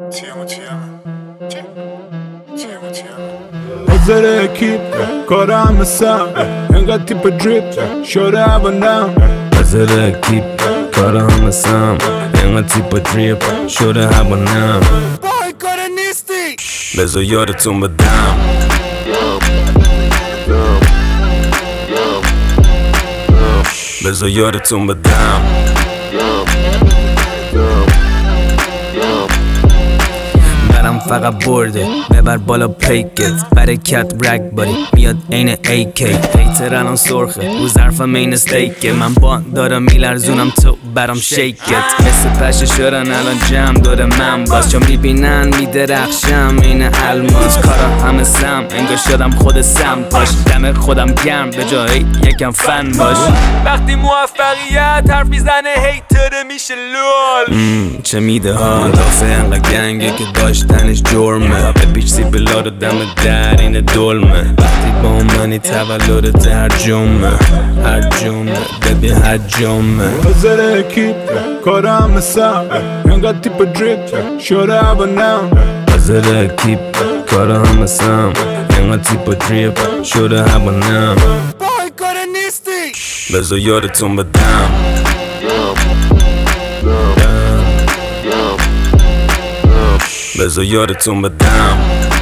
حاضر اکیپ کارم مثم انقدر تیپ دریپ شده هوانم حاضر اکیپ کارم مثم انقدر تیپ دریپ شده هوانم بای کار نیستی بذار یادتون بدم بذار یادتون بدم برم فقط برده ببر بالا پیکت برکت رگ باری میاد این AK هیتر الان سرخه رو ظرفم این استیکه من با دارم میلرزونم تو برام شیکت مثل پشه شدن الان جمع داره من باز چون میبینن میدرخشم این الماس کارا همه سم انگار شدم خود سم پاش دم خودم گرم به جایی یکم فن باش وقتی موفقیت حرف میزنه هیتر میشه لول چه میده ها دافه انقدر گنگه که داشتنش جرمه بپیچ بلا رو دم در این دلمه وقتی با منی تولد هر جمعه ببین هر جمعه حاضر اکیپ کارم مثم انقدر تیپ دریپ شده هوانم حاضر اکیپ کارم مثم انقدر تیپ دریپ شده هوانم بای کار نیستی بذار یادتون بدم بذار یادتون بدم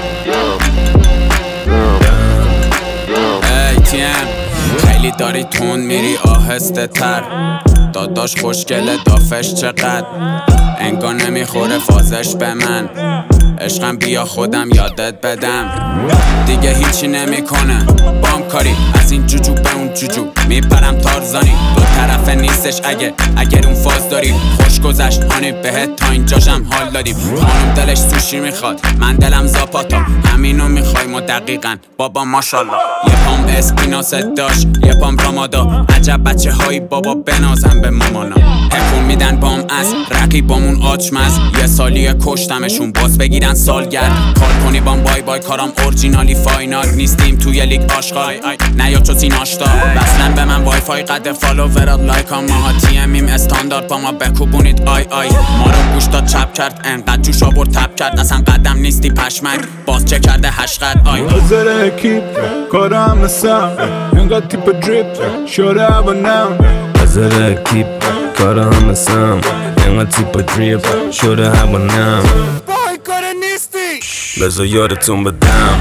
خیلی داری تون میری آهسته تر داداش خوشگله دافش چقدر انگار نمیخوره فازش به من عشقم بیا خودم یادت بدم دیگه هیچی نمیکنه بام کاری از این جوجو به اون جوجو میپرم تارزانی دو طرفه نیستش اگر اون فاز داری خوش گذشت هانی بهت تا اینجاشم حال دادیم خانم دلش سوشی میخواد من دلم زاپاتا همینو میخوای ما دقیقا بابا ماشالله یه پام اسپیناست داشت یه پام رامادا عجب بچه هایی بابا بنازم به مامانا حکوم میدن بام از رقیبامون آچمز یه سالی کشتمشون باز بگیرن سالگرد کار کنی بام بای بای کارم اورجینالی فاینال نیستیم توی لیگ آشغال نیا چو سین آشتا بسلن به من وای فای قد فالوورات لایک ها ماها TMیم استاندارد با ما بکوبونید آی ما رو گوش داد چپ کرد انقدر جوش آورد تپ کرد اصلا قدم نیستی پشمک باز چه کرده هشقد حاضر اکیپ کارم مثم انقدر تیپ دریپ شده هوانم حاضر اکیپ کارم مثم انقدر تیپ دریپ شده هوانم بای کار نیستی بذار یادتون بدم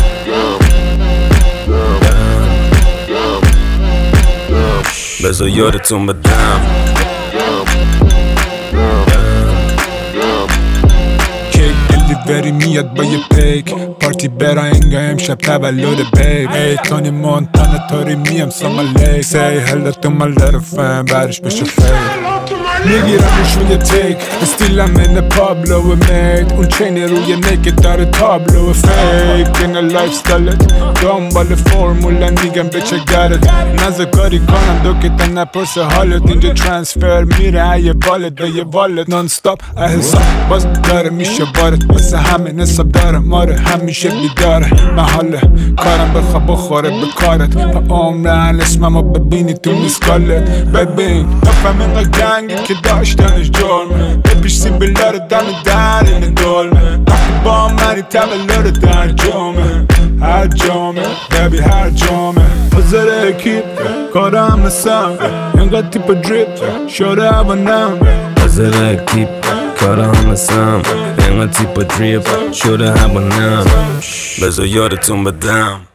بذار یادتون بدم کیک دلیوری میاد با یه پیک پارتی برا انگا امشب تولد بیب ای تونی مونتانا تاری میم سامالی سی هلا تو my little fan بعدش بشه فیل میگیرمش روی تیک استیلم این پابلو مید اون چین روی نکت داره تابلو فیک این لایف ستایلت دنبال فرمولا میگم به چه گرد نزد کاری کنم دو که تا نپرس حالت اینجا ترانسفر میره یه والت به یه والت نان ستاپ حساب باز داره میشه بارت واسه همین حساب داره ماره همیشه بیداره محاله کارم بخواه بخوره به کارت با عمرن اسممو ببینی تو میسکالت ببین نفهم اینقا گنگی که داشتنش جرمه بپیش سیبیلا رو دم در این دلمه وقتی با منی تولد در جمعه هر جمعه ببی هر جمعه حاضر اکیپ کارم مثم انقدر تیپ دریپ شده هوانم حاضر اکیپ کارم مثم انقدر تیپ دریپ شده هوانم بذار یادتون بدم